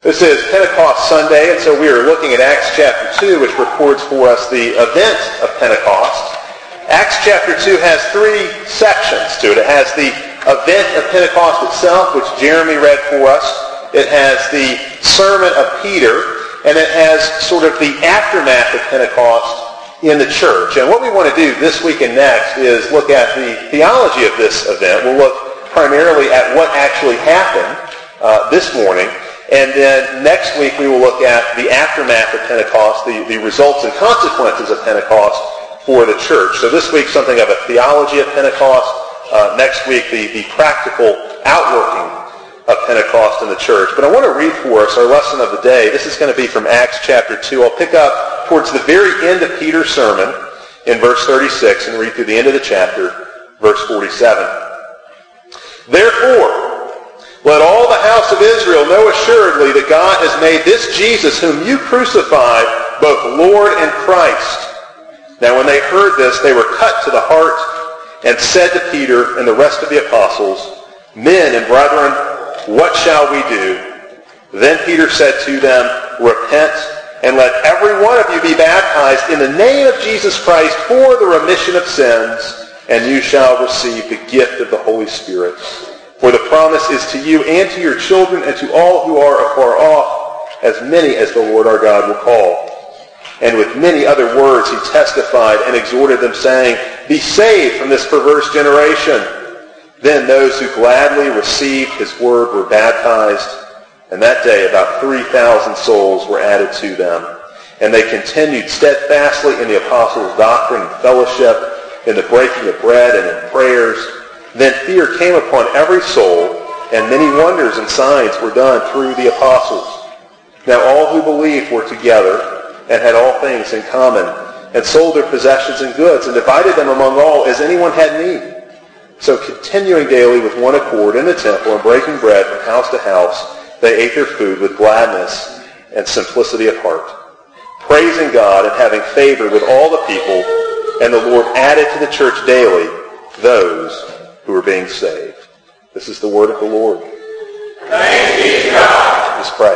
This is Pentecost Sunday, and so we are looking at Acts chapter 2, which records for us the event of Pentecost. Acts chapter 2 has three sections to it. It has the event of Pentecost itself, which Jeremy read for us. It has the sermon of Peter, and it has sort of the aftermath of Pentecost in the church. And what we want to do this week and next is look at the theology of this event. We'll look primarily at what actually happened this morning. And then next week we will look at the aftermath of Pentecost, the results and consequences of Pentecost for the church. So this week something of a theology of Pentecost. Next week the practical outworking of Pentecost in the church. But I want to read for us our lesson of the day. This is going to be from Acts chapter 2. I'll pick up towards the very end of Peter's sermon in verse 36 and read through the end of the chapter, verse 47. Therefore, let all the house of Israel know assuredly that God has made this Jesus whom you crucified both Lord and Christ. Now when they heard this, they were cut to the heart and said to Peter and the rest of the apostles, Men and brethren, what shall we do? Then Peter said to them, Repent, and let every one of you be baptized in the name of Jesus Christ for the remission of sins, and you shall receive the gift of the Holy Spirit. For the promise is to you and to your children and to all who are afar off, as many as the Lord our God will call. And with many other words he testified and exhorted them, saying, Be saved from this perverse generation. Then those who gladly received his word were baptized, and that day about 3,000 souls were added to them. And they continued steadfastly in the apostles' doctrine and fellowship, in the breaking of bread and in prayers. Then fear came upon every soul, and many wonders and signs were done through the apostles. Now all who believed were together, and had all things in common, and sold their possessions and goods, and divided them among all as anyone had need. So continuing daily with one accord in the temple, and breaking bread from house to house, they ate their food with gladness and simplicity of heart, praising God and having favor with all the people, and the Lord added to the church daily those who are being saved. This is the word of the Lord. Thanks be to God. Let's pray.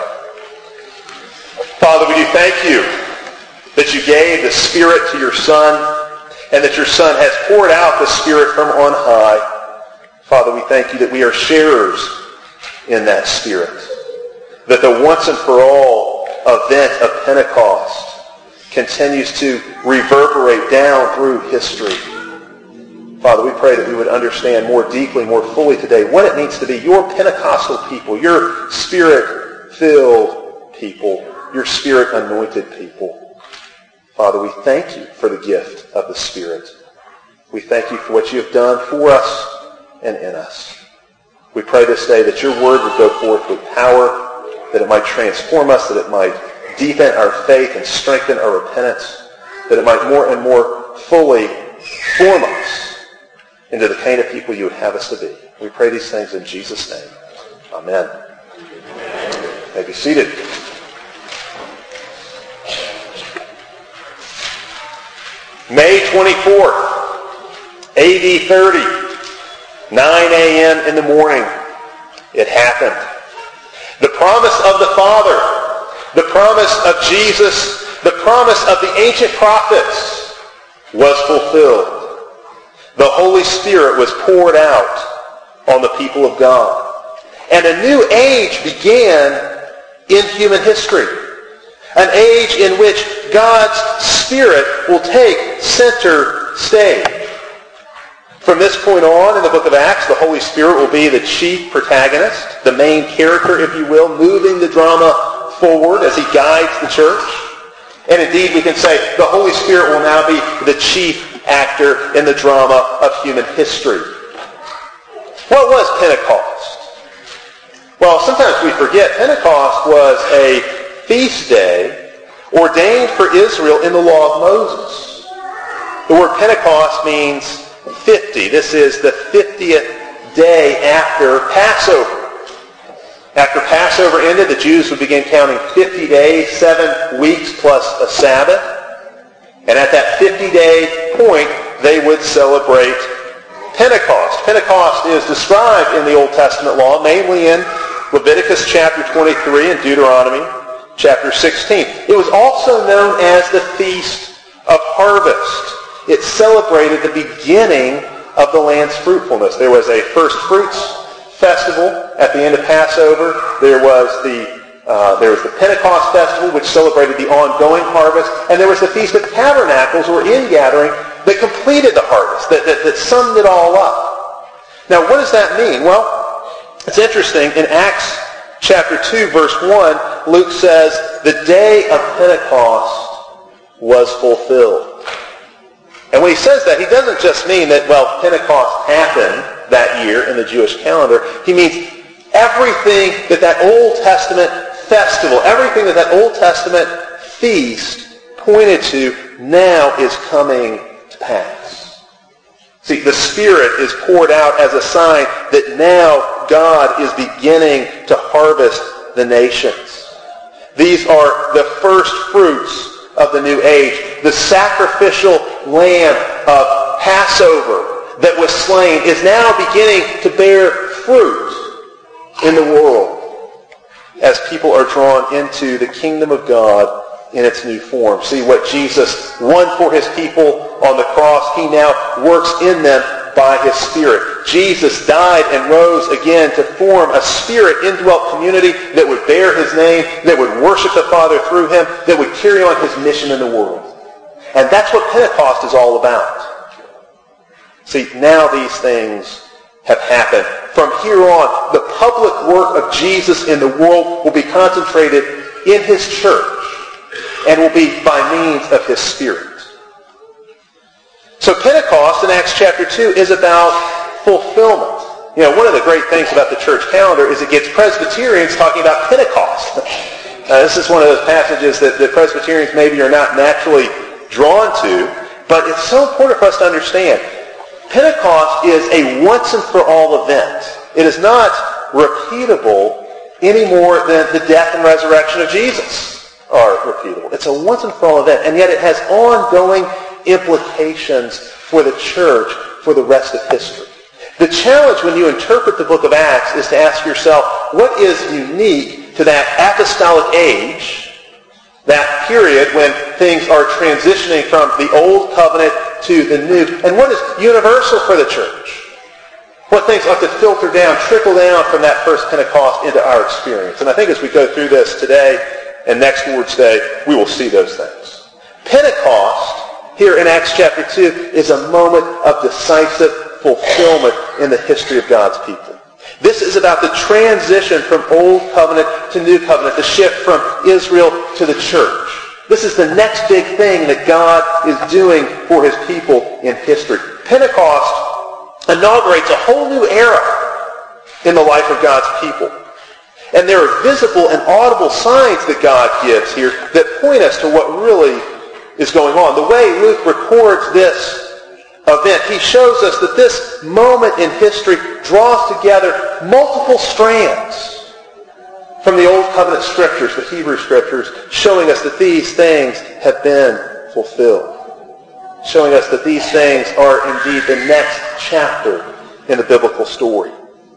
Father, we do thank you that you gave the Spirit to your Son, and that your Son has poured out the Spirit from on high. Father, we thank you that we are sharers in that Spirit, that the once and for all event of Pentecost continues to reverberate down through history. Father, we pray that we would understand more deeply, more fully today what it means to be your Pentecostal people, your Spirit-filled people, your Spirit-anointed people. Father, we thank you for the gift of the Spirit. We thank you for what you have done for us and in us. We pray this day that your word would go forth with power, that it might transform us, that it might deepen our faith and strengthen our repentance, that it might more and more fully form us into the kind of people you would have us to be. We pray these things in Jesus' name. Amen. You may be seated. May 24th, AD 30, 9 a.m. in the morning, it happened. The promise of the Father, the promise of Jesus, the promise of the ancient prophets was fulfilled. The Holy Spirit was poured out on the people of God. And a new age began in human history. An age in which God's Spirit will take center stage. From this point on in the book of Acts, the Holy Spirit will be the chief protagonist, the main character, if you will, moving the drama forward as he guides the church. And indeed, we can say the Holy Spirit will now be the chief actor in the drama of human history. What was Pentecost? Well, sometimes we forget Pentecost was a feast day ordained for Israel in the law of Moses. The word Pentecost means 50. This is the 50th day after Passover. After Passover ended, the Jews would begin counting 50 days, 7 weeks plus a Sabbath. And at that 50-day point, they would celebrate Pentecost. Pentecost is described in the Old Testament law, mainly in Leviticus chapter 23 and Deuteronomy chapter 16. It was also known as the Feast of Harvest. It celebrated the beginning of the land's fruitfulness. There was a first fruits festival at the end of Passover. There was the Pentecost festival, which celebrated the ongoing harvest. And there was the Feast of Tabernacles, or ingathering, that completed the harvest, that summed it all up. Now, what does that mean? Well, it's interesting. In Acts chapter 2, verse 1, Luke says, the day of Pentecost was fulfilled. And when he says that, he doesn't just mean that, well, Pentecost happened that year in the Jewish calendar. He means everything that Old Testament festival, everything that Old Testament feast pointed to now is coming to pass. See, the Spirit is poured out as a sign that now God is beginning to harvest the nations. These are the first fruits of the new age. The sacrificial lamb of Passover that was slain is now beginning to bear fruit in the world as people are drawn into the kingdom of God in its new form. See, what Jesus won for his people on the cross, he now works in them by his Spirit. Jesus died and rose again to form a Spirit indwelt community that would bear his name, that would worship the Father through him, that would carry on his mission in the world. And that's what Pentecost is all about. See, now these things have happened. From here on, the public work of Jesus in the world will be concentrated in his church and will be by means of his Spirit. So Pentecost in Acts chapter 2 is about fulfillment. You know, one of the great things about the church calendar is it gets Presbyterians talking about Pentecost. This is one of those passages that Presbyterians maybe are not naturally drawn to, but it's so important for us to understand. Pentecost is a once-and-for-all event. It is not repeatable any more than the death and resurrection of Jesus are repeatable. It's a once-and-for-all event, and yet it has ongoing implications for the church for the rest of history. The challenge when you interpret the book of Acts is to ask yourself, what is unique to that apostolic age, that period when things are transitioning from the old covenant to the new, and what is universal for the church? What things ought to filter down, trickle down from that first Pentecost into our experience? And I think as we go through this today and next Lord's Day, we will see those things. Pentecost, here in Acts chapter 2, is a moment of decisive fulfillment in the history of God's people. This is about the transition from Old Covenant to New Covenant, the shift from Israel to the church. This is the next big thing that God is doing for his people in history. Pentecost inaugurates a whole new era in the life of God's people. And there are visible and audible signs that God gives here that point us to what really is going on. The way Luke records this event, he shows us that this moment in history draws together multiple strands from the Old Covenant Scriptures, the Hebrew Scriptures, showing us that these things have been fulfilled. Showing us that these things are indeed the next chapter in the biblical story.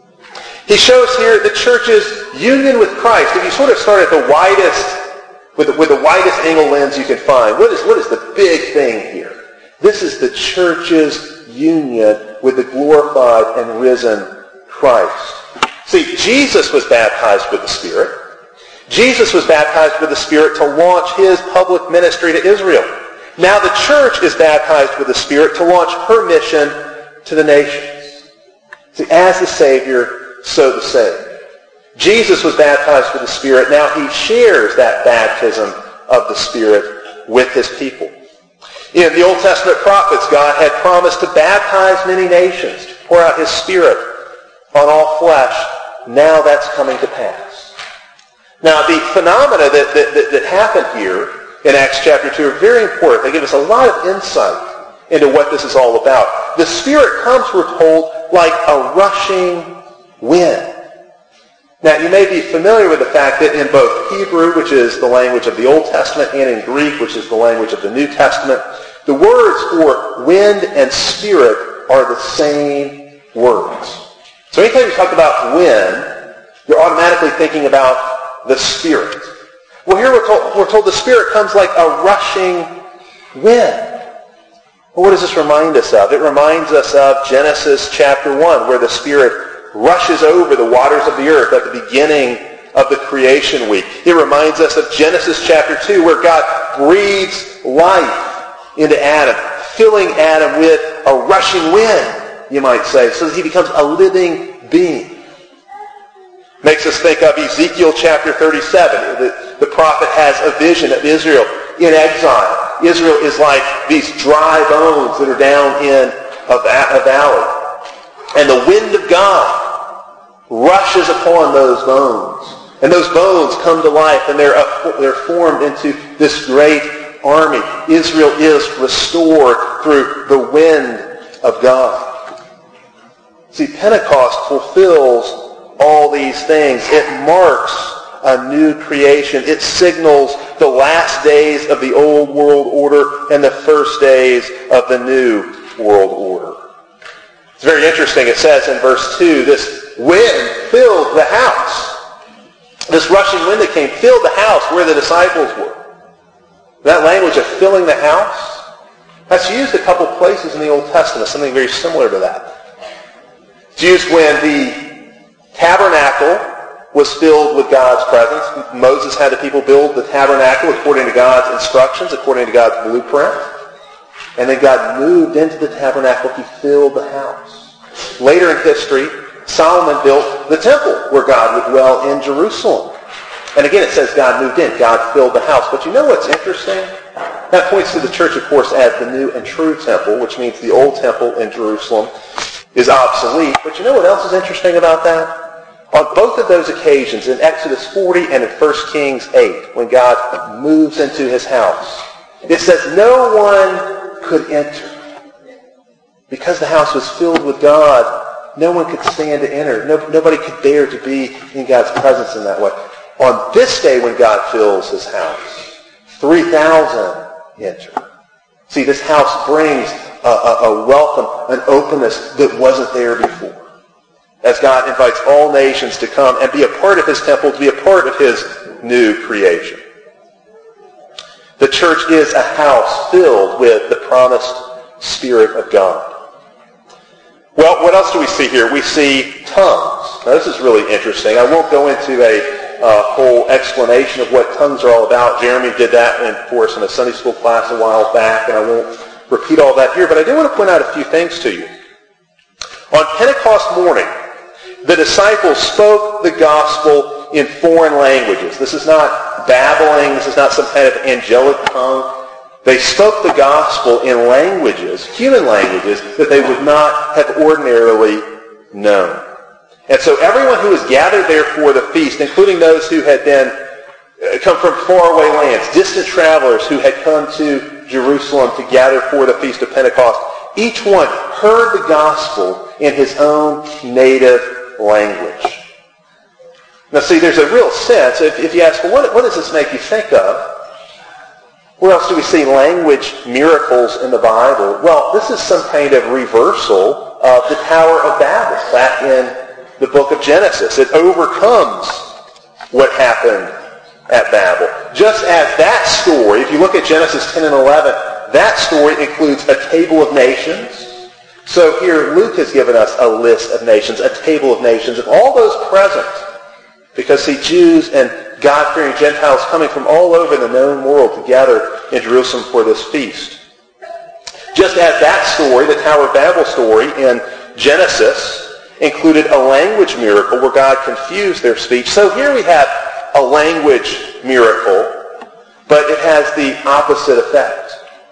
He shows here the church's union with Christ. If you sort of start at the widest, with the widest angle lens you can find, what is the big thing here? This is the church's union with the glorified and risen Christ. See, Jesus was baptized with the Spirit. Jesus was baptized with the Spirit to launch his public ministry to Israel. Now the church is baptized with the Spirit to launch her mission to the nations. See, as the Savior, so the saved. Jesus was baptized with the Spirit. Now he shares that baptism of the Spirit with his people. In the Old Testament prophets, God had promised to baptize many nations, to pour out his Spirit on all flesh. Now that's coming to pass. Now the phenomena that happened here in Acts chapter 2 are very important. They give us a lot of insight into what this is all about. The Spirit comes, we're told, like a rushing wind. Now, you may be familiar with the fact that in both Hebrew, which is the language of the Old Testament, and in Greek, which is the language of the New Testament, the words for wind and spirit are the same words. So anytime you talk about wind, you're automatically thinking about the Spirit. Well, here we're told the Spirit comes like a rushing wind. Well, what does this remind us of? It reminds us of Genesis chapter 1, where the Spirit rushes over the waters of the earth at the beginning of the creation week. It reminds us of Genesis chapter 2, where God breathes life into Adam, filling Adam with a rushing wind, you might say, so that he becomes a living being. Makes us think of Ezekiel chapter 37. The prophet has a vision of Israel in exile. Israel is like these dry bones that are down in a valley. And the wind of God rushes upon those bones. And those bones come to life, and they're formed into this great army. Israel is restored through the wind of God. See, Pentecost fulfills all these things. It marks a new creation. It signals the last days of the old world order and the first days of the new world order. It's very interesting. It says in verse 2, this wind filled the house. This rushing wind that came filled the house where the disciples were. That language of filling the house, that's used a couple places in the Old Testament, something very similar to that. It's used when the tabernacle was filled with God's presence. Moses had the people build the tabernacle according to God's instructions, according to God's blueprint. And then God moved into the tabernacle. He filled the house. Later in history, Solomon built the temple where God would dwell in Jerusalem. And again, it says God moved in. God filled the house. But you know what's interesting? That points to the church, of course, as the new and true temple, which means the old temple in Jerusalem is obsolete. But you know what else is interesting about that? On both of those occasions, in Exodus 40 and in 1 Kings 8, when God moves into his house, it says no one could enter. Because the house was filled with God, no one could stand to enter. Nobody could bear to be in God's presence in that way. On this day when God fills his house, 3,000 enter. See, this house brings a welcome, an openness that wasn't there before. As God invites all nations to come and be a part of his temple, to be a part of his new creation. The church is a house filled with the promised Spirit of God. Well, what else do we see here? We see tongues. Now, this is really interesting. I won't go into a whole explanation of what tongues are all about. Jeremy did that for us in a Sunday school class a while back, and I won't repeat all that here. But I do want to point out a few things to you. On Pentecost morning, the disciples spoke the gospel in foreign languages. This is not babbling. This is not some kind of angelic tongue. They spoke the gospel in languages, human languages, that they would not have ordinarily known. And so everyone who was gathered there for the feast, including those who had come from faraway lands, distant travelers who had come to Jerusalem to gather for the Feast of Pentecost, each one heard the gospel in his own native language. Now see, there's a real sense, if you ask, well, what does this make you think of? Where else do we see language miracles in the Bible? Well, this is some kind of reversal of the Tower of Babel back in the book of Genesis. It overcomes what happened at Babel. Just as that story, if you look at Genesis 10 and 11, that story includes a table of nations. So here Luke has given us a list of nations, a table of nations, of all those present. Because see, Jews and God-fearing Gentiles coming from all over the known world to gather in Jerusalem for this feast. Just as that story, the Tower of Babel story in Genesis, included a language miracle where God confused their speech. So here we have a language miracle, but it has the opposite effect.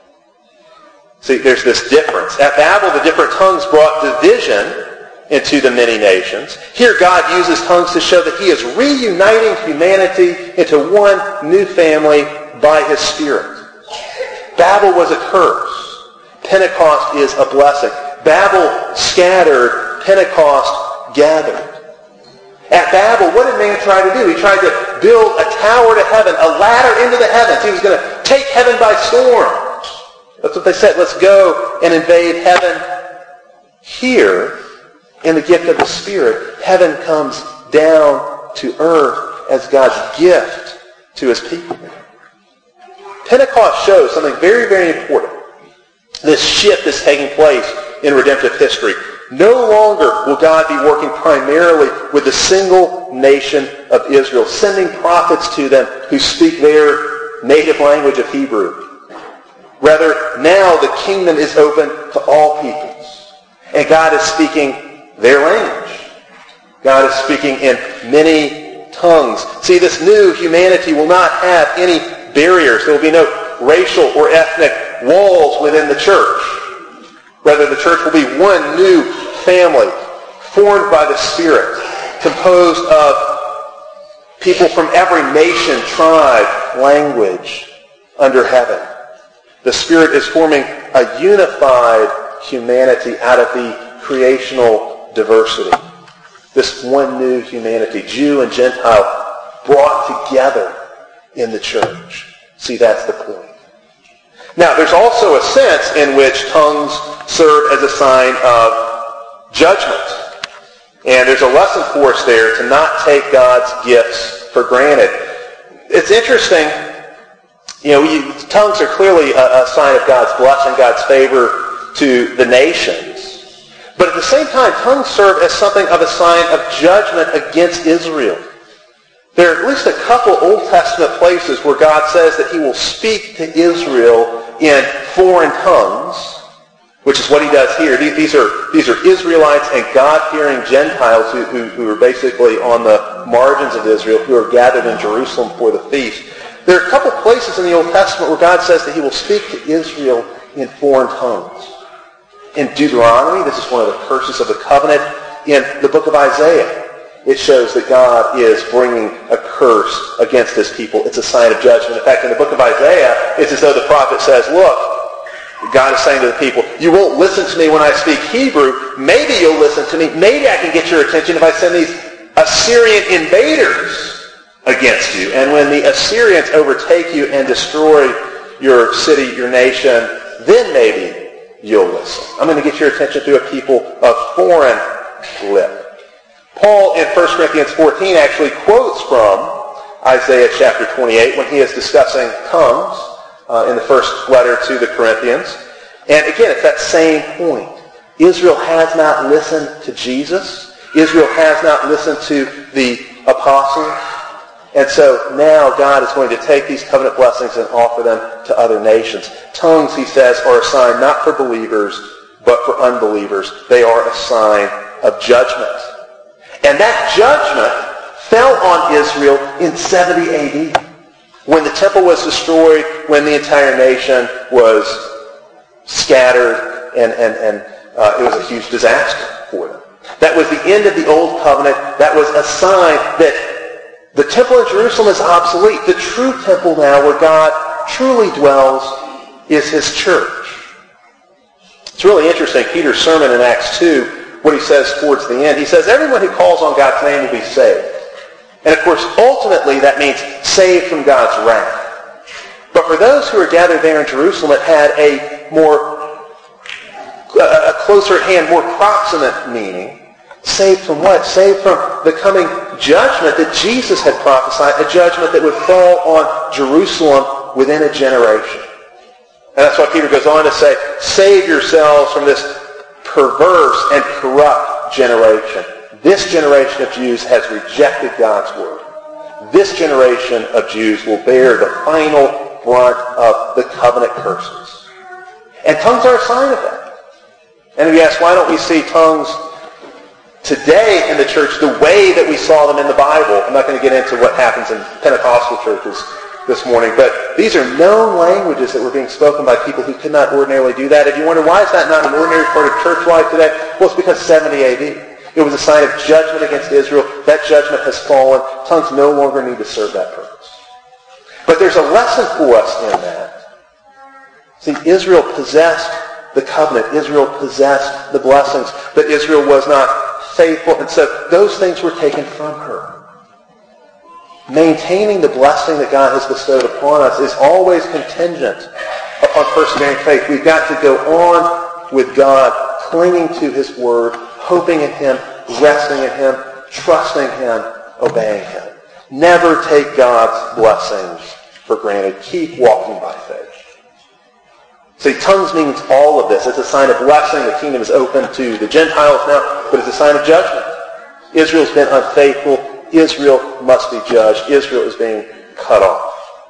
See, there's this difference. At Babel, the different tongues brought division into the many nations. Here God uses tongues to show that he is reuniting humanity into one new family by his Spirit. Babel was a curse. Pentecost is a blessing. Babel scattered. Pentecost gathered. At Babel, what did man try to do? He tried to build a tower to heaven, a ladder into the heavens. He was going to take heaven by storm. That's what they said. Let's go and invade heaven. Here, in the gift of the Spirit, heaven comes down to earth as God's gift to his people. Pentecost shows something very, very important. This shift is taking place in redemptive history. No longer will God be working primarily with the single nation of Israel, sending prophets to them who speak their native language of Hebrew. Rather, now the kingdom is open to all peoples. And God is speaking their language. God is speaking in many tongues. See, this new humanity will not have any barriers. There will be no racial or ethnic walls within the church. Rather, the church will be one new family, formed by the Spirit, composed of people from every nation, tribe, language under heaven. The Spirit is forming a unified humanity out of the creational diversity. This one new humanity, Jew and Gentile, brought together in the church. See, that's the point. Now, there's also a sense in which tongues serve as a sign of judgment. And there's a lesson for us there to not take God's gifts for granted. It's interesting, tongues are clearly a sign of God's blessing, God's favor to the nations. But at the same time, tongues serve as something of a sign of judgment against Israel. There are at least a couple Old Testament places where God says that he will speak to Israel in foreign tongues, which is what he does here. These are Israelites and God-fearing Gentiles who are basically on the margins of Israel, who are gathered in Jerusalem for the feast. There are a couple places in the Old Testament where God says that he will speak to Israel in foreign tongues. In Deuteronomy, this is one of the curses of the covenant. In the book of Isaiah, it shows that God is bringing a curse against his people. It's a sign of judgment. In fact, in the book of Isaiah, it's as though the prophet says, look, God is saying to the people, you won't listen to me when I speak Hebrew. Maybe you'll listen to me. Maybe I can get your attention if I send these Assyrian invaders against you. And when the Assyrians overtake you and destroy your city, your nation, then maybe you'll listen. I'm going to get your attention through a people of foreign lip. Paul in 1 Corinthians 14 actually quotes from Isaiah chapter 28 when he is discussing tongues in the first letter to the Corinthians. And again, it's that same point. Israel has not listened to Jesus. Israel has not listened to the apostles. And so now God is going to take these covenant blessings and offer them to other nations. Tongues, he says, are a sign not for believers, but for unbelievers. They are a sign of judgment. And that judgment fell on Israel in 70 A.D. when the temple was destroyed, when the entire nation was scattered, and it was a huge disaster for them. That was the end of the old covenant. That was a sign that the temple in Jerusalem is obsolete. The true temple now, where God truly dwells, is his church. It's really interesting, Peter's sermon in Acts 2, what he says towards the end. He says, everyone who calls on God's name will be saved. And of course, ultimately, that means saved from God's wrath. But for those who are gathered there in Jerusalem, it had a closer at hand, more proximate meaning. Saved from what? Saved from the coming judgment that Jesus had prophesied, a judgment that would fall on Jerusalem within a generation. And that's why Peter goes on to say, save yourselves from this perverse and corrupt generation. This generation of Jews has rejected God's word. This generation of Jews will bear the final brunt of the covenant curses. And tongues are a sign of that. And if you ask, why don't we see tongues today in the church the way that we saw them in the Bible? I'm not going to get into what happens in Pentecostal churches this morning, but these are known languages that were being spoken by people who could not ordinarily do that. If you wonder, why is that not an ordinary part of church life today? Well, it's because 70 A.D. It was a sign of judgment against Israel. That judgment has fallen. Tongues no longer need to serve that purpose. But there's a lesson for us in that. See, Israel possessed the covenant. Israel possessed the blessings. But Israel was not faithful, and so those things were taken from her. Maintaining the blessing that God has bestowed upon us is always contingent upon persevering faith. We've got to go on with God, clinging to his word, hoping in him, resting in him, trusting him obeying him. Never take God's blessings for granted. Keep walking by faith. See, tongues means all of this. It's a sign of blessing. The kingdom is open to the Gentiles now, but it's a sign of judgment. Israel's been unfaithful. Israel must be judged. Israel is being cut off.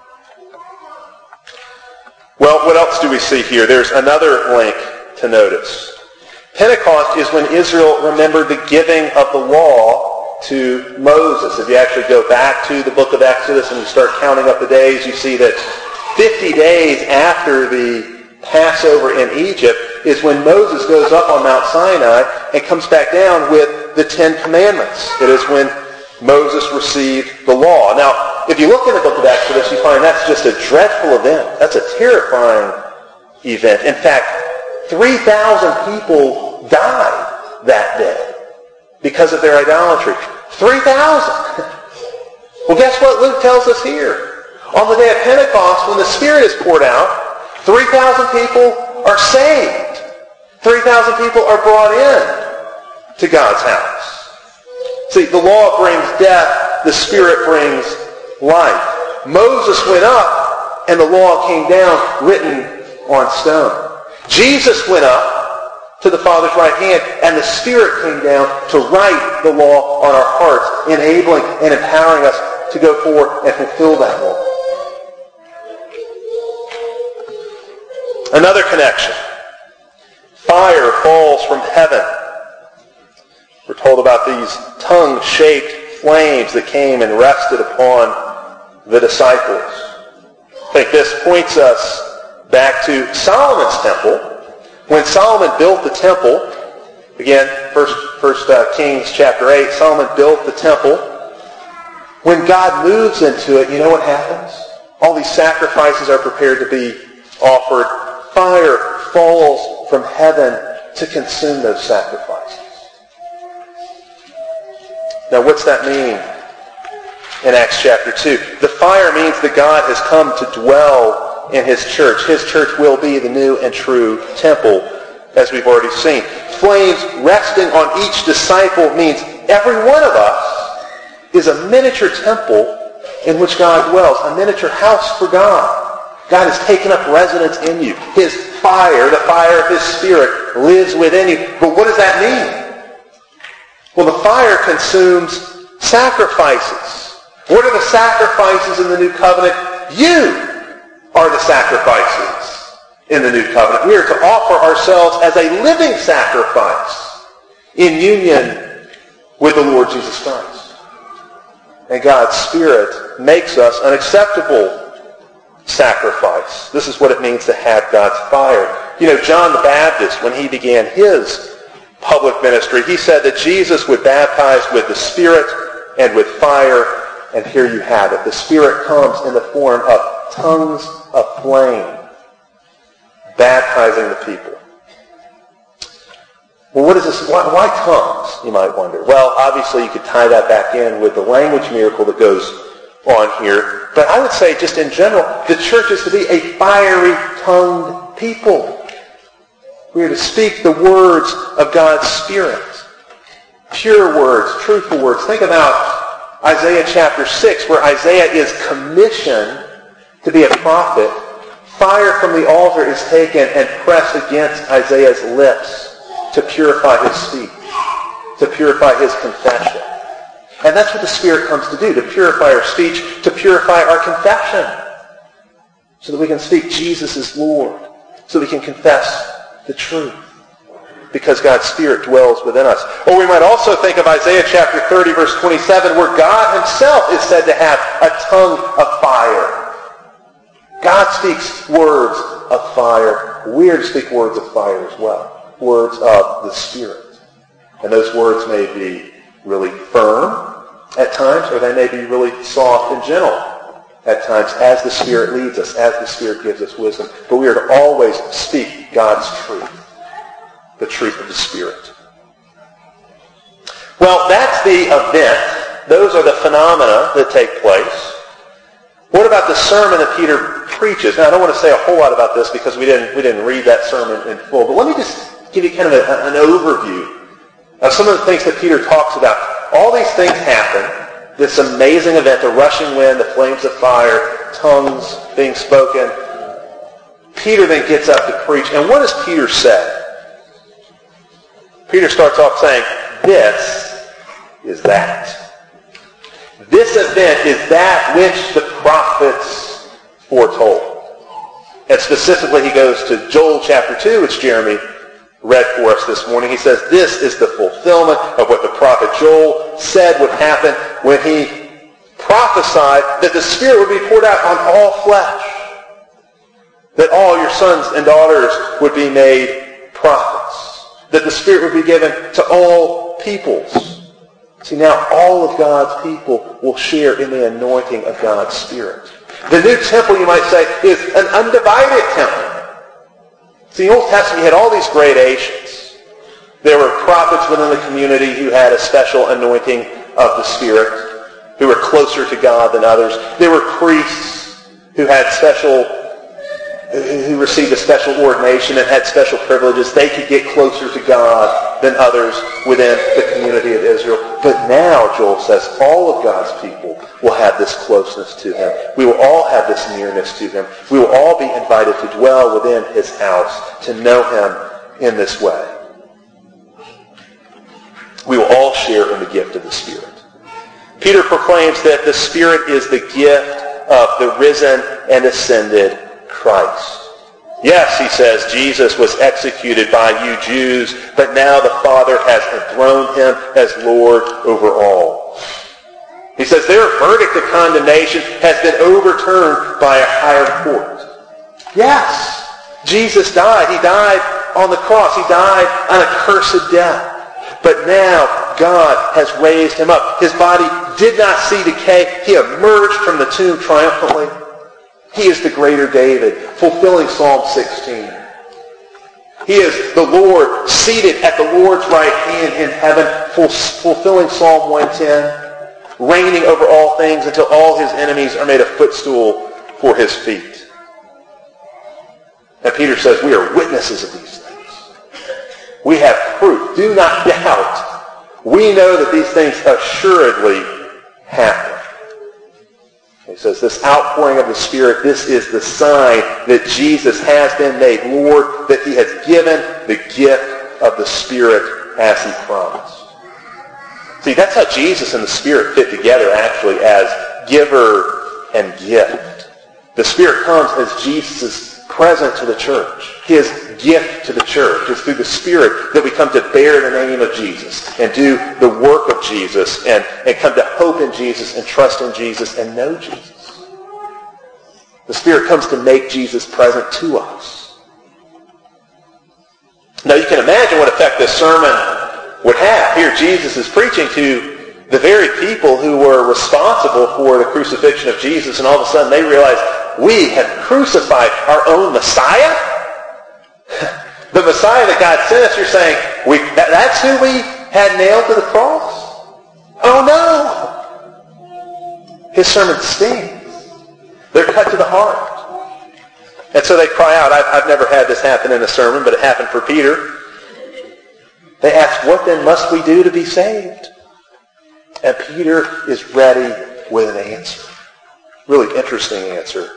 Well, what else do we see here? There's another link to notice. Pentecost is when Israel remembered the giving of the law to Moses. If you actually go back to the book of Exodus and you start counting up the days, you see that 50 days after the Passover in Egypt is when Moses goes up on Mount Sinai and comes back down with the Ten Commandments. It is when Moses received the law. Now, if you look in the book of Exodus, you find that's just a dreadful event. That's a terrifying event. In fact, 3,000 people died that day because of their idolatry. 3,000! Well, guess what Luke tells us here? On the day of Pentecost, when the Spirit is poured out, 3,000 people are saved. 3,000 people are brought in to God's house. See, the law brings death. The Spirit brings life. Moses went up, and the law came down written on stone. Jesus went up to the Father's right hand, and the Spirit came down to write the law on our hearts, enabling and empowering us to go forward and fulfill that law. Another connection. Fire falls from heaven. We're told about these tongue-shaped flames that came and rested upon the disciples. I think this points us back to Solomon's temple. When Solomon built the temple, again, First Kings chapter 8, Solomon built the temple. When God moves into it, you know what happens? All these sacrifices are prepared to be offered. Fire falls from heaven to consume those sacrifices. Now, what's that mean in Acts chapter 2? The fire means that God has come to dwell in his church. His church will be the new and true temple, as we've already seen. Flames resting on each disciple means every one of us is a miniature temple in which God dwells, a miniature house for God. God has taken up residence in you. His fire, the fire of his Spirit, lives within you. But what does that mean? Well, the fire consumes sacrifices. What are the sacrifices in the new covenant? You are the sacrifices in the new covenant. We are to offer ourselves as a living sacrifice in union with the Lord Jesus Christ. And God's Spirit makes us an acceptable sacrifice. This is what it means to have God's fire. You know, John the Baptist, when he began his public ministry, he said that Jesus would baptize with the Spirit and with fire, and here you have it. The Spirit comes in the form of tongues of flame, baptizing the people. Well, what is this? Why tongues, you might wonder? Well, obviously you could tie that back in with the language miracle that goes on here. But I would say, just in general, the church is to be a fiery-tongued people. We are to speak the words of God's Spirit. Pure words, truthful words. Think about Isaiah chapter 6, where Isaiah is commissioned to be a prophet. Fire from the altar is taken and pressed against Isaiah's lips to purify his speech, to purify his confession. And that's what the Spirit comes to do, to purify our speech, to purify our confession, so that we can speak Jesus is Lord, so we can confess the truth, because God's Spirit dwells within us. Or we might also think of Isaiah chapter 30, verse 27, where God himself is said to have a tongue of fire. God speaks words of fire. We are to speak words of fire as well, words of the Spirit. And those words may be really firm at times, or they may be really soft and gentle at times, as the Spirit leads us, as the Spirit gives us wisdom. But we are to always speak God's truth, the truth of the Spirit. Well, that's the event. Those are the phenomena that take place. What about the sermon that Peter preaches? Now, I don't want to say a whole lot about this because we didn't read that sermon in full, but let me just give you kind of an overview of some of the things that Peter talks about. All these things happen this amazing event, the rushing wind, the flames of fire, tongues being spoken. Peter then gets up to preach. And what does Peter say? Peter starts off saying, this is that. This event is that which the prophets foretold. And specifically, he goes to Joel chapter 2, which Jeremy read for us this morning. He says, this is the fulfillment of what the prophet Joel said would happen when he prophesied that the Spirit would be poured out on all flesh, that all your sons and daughters would be made prophets, that the Spirit would be given to all peoples. See, now all of God's people will share in the anointing of God's Spirit. The new temple, you might say, is an undivided temple. See, in the Old Testament, you had all these gradations. There were prophets within the community who had a special anointing of the Spirit, who were closer to God than others. There were priests who received a special ordination and had special privileges. They could get closer to God than others within the community of Israel. But now, Joel says, all of God's people will have this closeness to him. We will all have this nearness to him. We will all be invited to dwell within his house, to know him in this way. We will all share in the gift of the Spirit. Peter proclaims that the Spirit is the gift of the risen and ascended Christ. Yes, he says, Jesus was executed by you Jews, but now the Father has enthroned him as Lord over all. He says their verdict of condemnation has been overturned by a higher court. Yes, Jesus died. He died on the cross. He died an accursed death. But now God has raised him up. His body did not see decay. He emerged from the tomb triumphantly. He is the greater David, fulfilling Psalm 16. He is the Lord seated at the Lord's right hand in heaven, fulfilling Psalm 110, reigning over all things until all his enemies are made a footstool for his feet. And Peter says, we are witnesses of these things. We have proof. Do not doubt. We know that these things assuredly happen. He says this outpouring of the Spirit, this is the sign that Jesus has been made Lord, that he has given the gift of the Spirit as he promised. See, that's how Jesus and the Spirit fit together actually as giver and gift. The Spirit comes as Jesus' present to the church, his gift to the church. It's through the Spirit that we come to bear the name of Jesus and do the work of Jesus and come to hope in Jesus and trust in Jesus and know Jesus. The Spirit comes to make Jesus present to us. Now you can imagine what effect this sermon would have. Here Jesus is preaching to the very people who were responsible for the crucifixion of Jesus, and all of a sudden they realize, we have crucified our own Messiah? The Messiah that God sent us, you're saying, that's who we had nailed to the cross? Oh no! His sermon stings. They're cut to the heart. And so they cry out. I've never had this happen in a sermon, but it happened for Peter. They ask, what then must we do to be saved? And Peter is ready with an answer. Really interesting answer.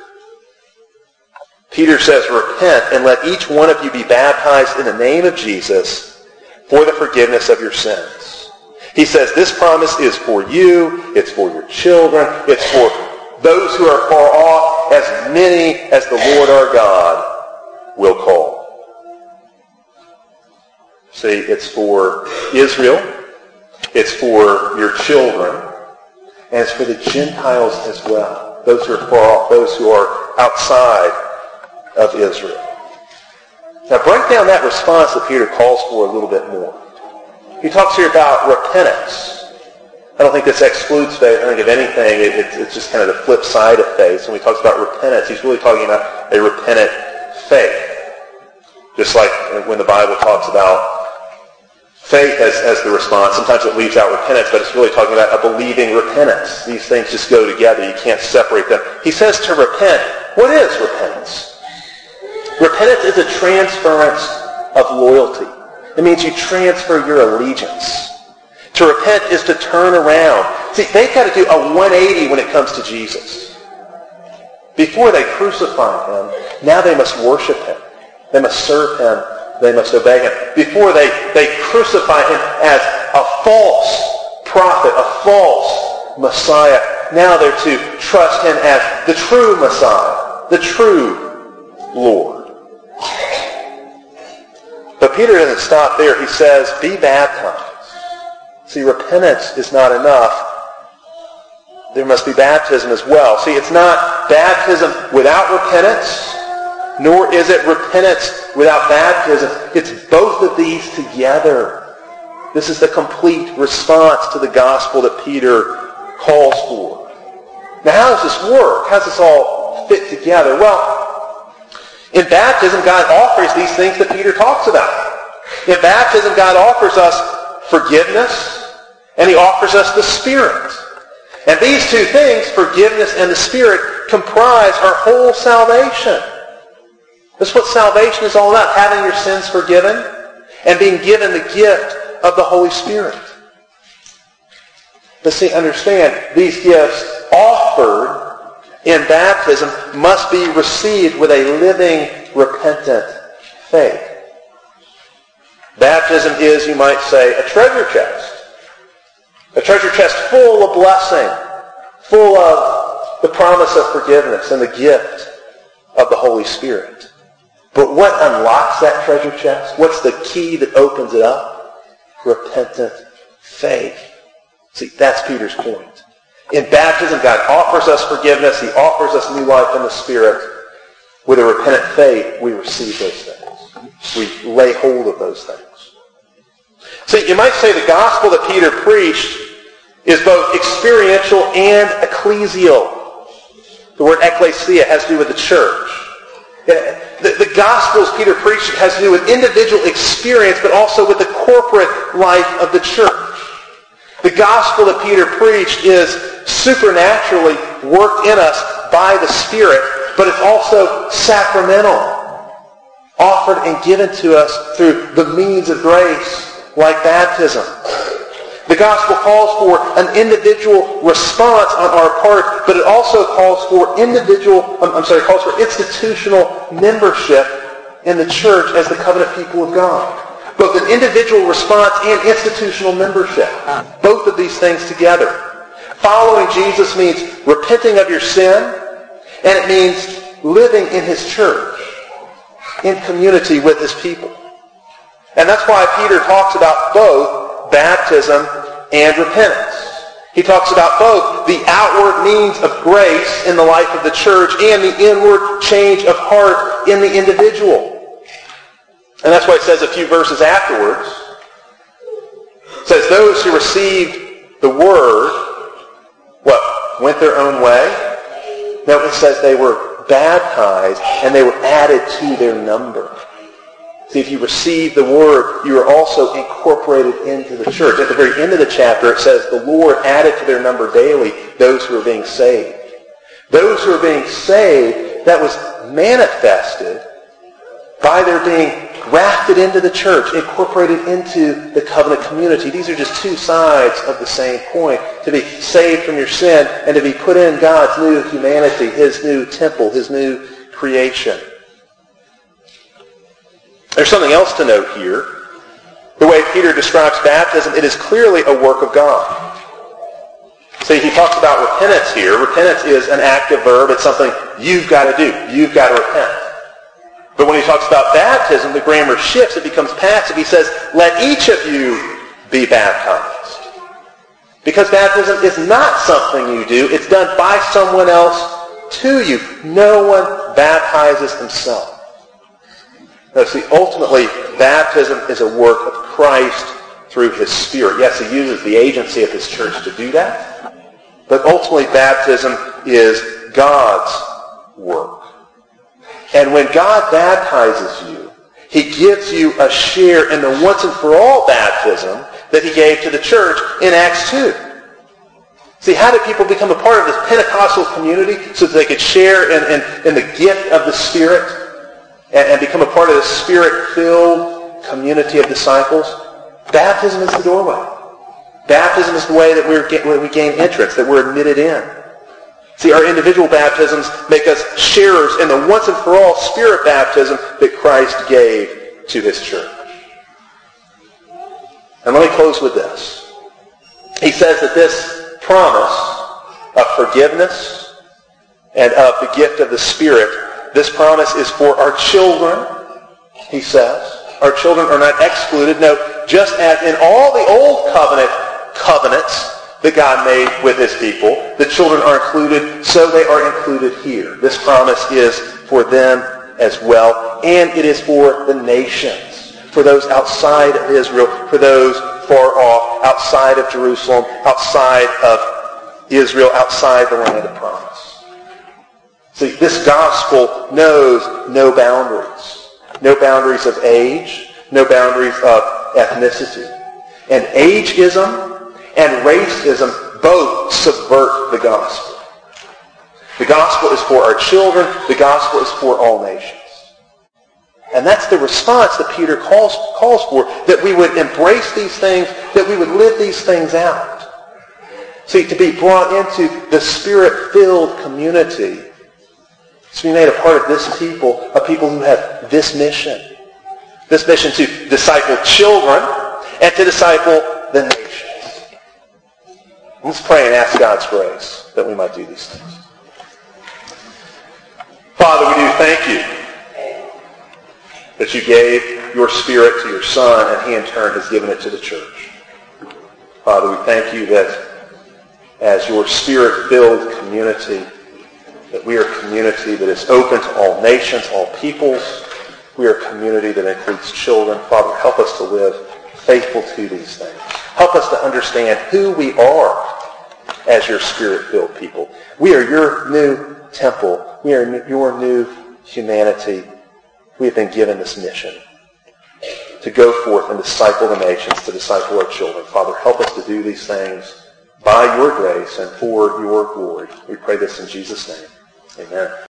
Peter says, repent and let each one of you be baptized in the name of Jesus for the forgiveness of your sins. He says this promise is for you, it's for your children, it's for those who are far off, as many as the Lord our God will call. See, it's for Israel, it's for your children, and it's for the Gentiles as well. Those who are far off, those who are outside of Israel. Now break down that response that Peter calls for a little bit more. He talks here about repentance. I don't think this excludes faith. I think if anything, it's just kind of the flip side of faith. So when he talks about repentance, he's really talking about a repentant faith. Just like when the Bible talks about faith as the response, sometimes it leaves out repentance, but it's really talking about a believing repentance. These things just go together. You can't separate them. He says to repent. What is repentance? Repentance is a transference of loyalty. It means you transfer your allegiance. To repent is to turn around. See, they've got to do a 180 when it comes to Jesus. Before they crucify him, now they must worship him. They must serve him. They must obey him. Before they crucify him as a false prophet, a false Messiah, now they're to trust him as the true Messiah, the true Lord. But Peter doesn't stop there. He says, be baptized. See, repentance is not enough. There must be baptism as well. See, it's not baptism without repentance, nor is it repentance without baptism. It's both of these together. This is the complete response to the gospel that Peter calls for. Now, how does this work? How does this all fit together? Well, in baptism, God offers these things that Peter talks about. In baptism, God offers us forgiveness, and he offers us the Spirit. And these two things, forgiveness and the Spirit, comprise our whole salvation. That's what salvation is all about, having your sins forgiven and being given the gift of the Holy Spirit. But see, understand, these gifts offered in baptism must be received with a living, repentant faith. Baptism is, you might say, a treasure chest. A treasure chest full of blessing, full of the promise of forgiveness and the gift of the Holy Spirit. But what unlocks that treasure chest? What's the key that opens it up? Repentant faith. See, that's Peter's point. In baptism, God offers us forgiveness. He offers us new life in the Spirit. With a repentant faith, we receive those things. We lay hold of those things. See, you might say the gospel that Peter preached is both experiential and ecclesial. The word ecclesia has to do with the church. The gospels Peter preached has to do with individual experience, but also with the corporate life of the church. The gospel that Peter preached is supernaturally worked in us by the Spirit, but it's also sacramental, offered and given to us through the means of grace, like baptism. The gospel calls for an individual response on our part, but it also calls for institutional membership in the church as the covenant people of God. Both an individual response and institutional membership. Both of these things together. Following Jesus means repenting of your sin, and it means living in his church, in community with his people. And that's why Peter talks about both baptism and repentance. He talks about both the outward means of grace in the life of the church and the inward change of heart in the individual. And that's why it says a few verses afterwards, it says, those who received the word, went their own way? No, it says they were baptized and they were added to their number. See, if you receive the word, you are also incorporated into the church. At the very end of the chapter, it says the Lord added to their number daily those who are being saved. Those who are being saved, that was manifested by their being grafted into the church, incorporated into the covenant community. These are just two sides of the same coin. To be saved from your sin and to be put in God's new humanity, his new temple, his new creation. There's something else to note here. The way Peter describes baptism, it is clearly a work of God. See, he talks about repentance here. Repentance is an active verb. It's something you've got to do. You've got to repent. But when he talks about baptism, the grammar shifts. It becomes passive. He says, let each of you be baptized. Because baptism is not something you do. It's done by someone else to you. No one baptizes himself. Now, see, ultimately, baptism is a work of Christ through his Spirit. Yes, he uses the agency of his church to do that. But ultimately, baptism is God's work. And when God baptizes you, he gives you a share in the once and for all baptism that he gave to the church in Acts 2. See, how did people become a part of this Pentecostal community so that they could share in the gift of the Spirit and become a part of the Spirit-filled community of disciples? Baptism is the doorway. Baptism is the way that we gain entrance, that we're admitted in. See, our individual baptisms make us sharers in the once and for all Spirit baptism that Christ gave to his church. And let me close with this. He says that this promise of forgiveness and of the gift of the Spirit, this promise is for our children, he says. Our children are not excluded. No, just as in all the old covenants that God made with his people, the children are included, so they are included here. This promise is for them as well, and it is for the nations, for those outside of Israel, for those far off, outside of Jerusalem, outside of Israel, outside the land of promise. See, this gospel knows no boundaries. No boundaries of age, no boundaries of ethnicity. And ageism and racism both subvert the gospel. The gospel is for our children. The gospel is for all nations. And that's the response that Peter calls for, that we would embrace these things, that we would live these things out. See, to be brought into the Spirit-filled community, to be made a part of this people, a people who have this mission to disciple children and to disciple the nations. Let's pray and ask God's grace that we might do these things. Father, we do thank you that you gave your Spirit to your Son, and he in turn has given it to the church. Father, we thank you that as your Spirit-filled community, that we are a community that is open to all nations, all peoples. We are a community that includes children. Father, help us to live faithful to these things. Help us to understand who we are as your Spirit-filled people. We are your new temple. We are your new humanity. We have been given this mission to go forth and disciple the nations, to disciple our children. Father, help us to do these things by your grace and for your glory. We pray this in Jesus' name. Amen.